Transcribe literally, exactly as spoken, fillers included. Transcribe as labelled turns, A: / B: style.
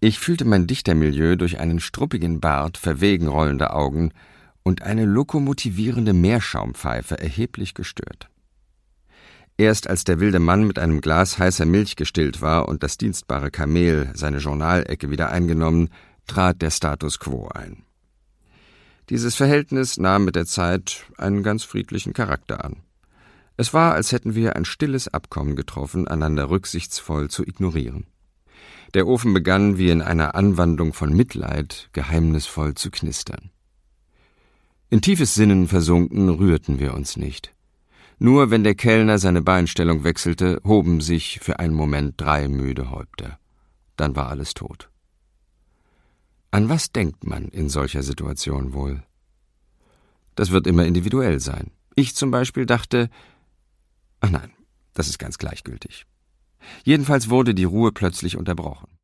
A: Ich fühlte mein Dichtermilieu durch einen struppigen Bart, verwegen rollende Augen und eine lokomotivierende Meerschaumpfeife erheblich gestört. Erst als der wilde Mann mit einem Glas heißer Milch gestillt war und das dienstbare Kamel seine Journalecke wieder eingenommen, trat der Status quo ein. Dieses Verhältnis nahm mit der Zeit einen ganz friedlichen Charakter an. Es war, als hätten wir ein stilles Abkommen getroffen, einander rücksichtsvoll zu ignorieren. Der Ofen begann, wie in einer Anwandlung von Mitleid, geheimnisvoll zu knistern. In tiefes Sinnen versunken rührten wir uns nicht. Nur wenn der Kellner seine Beinstellung wechselte, hoben sich für einen Moment drei müde Häupter. Dann war alles tot. An was denkt man in solcher Situation wohl? Das wird immer individuell sein. Ich zum Beispiel dachte, ach nein, das ist ganz gleichgültig. Jedenfalls wurde die Ruhe plötzlich unterbrochen.